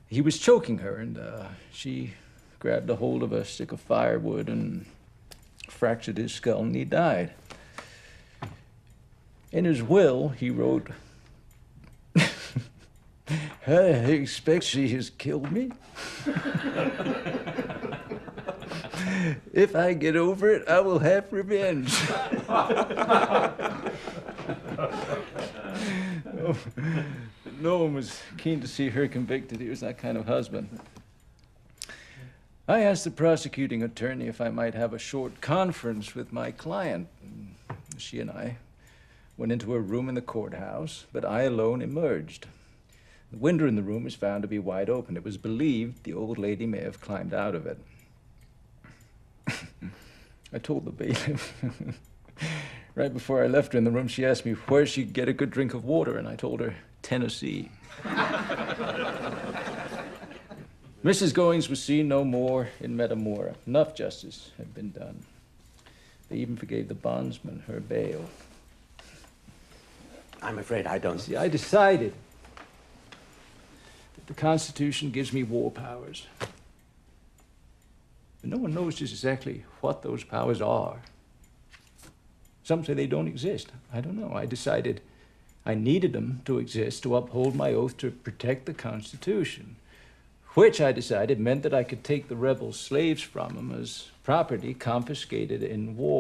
He was choking her, and she grabbed a hold of a stick of firewood and fractured his skull, and he died. In his will, he wrote, "I expect she has killed me. If I get over it, I will have revenge." No one was keen to see her convicted. He was that kind of husband. I asked the prosecuting attorney if I might have a short conference with my client. She and I went into a room in the courthouse, but I alone emerged. The window in the room was found to be wide open. It was believed the old lady may have climbed out of it. I told the bailiff. Right before I left her in the room, she asked me where she could get a good drink of water, and I told her, Tennessee. Mrs. Goings was seen no more in Metamora. Enough justice had been done. They even forgave the bondsman her bail. I'm afraid I don't... See, I decided that the Constitution gives me war powers. But no one knows just exactly what those powers are. Some say they don't exist. I don't know. I decided I needed them to exist to uphold my oath to protect the Constitution, which I decided meant that I could take the rebels' slaves from them as property confiscated in war.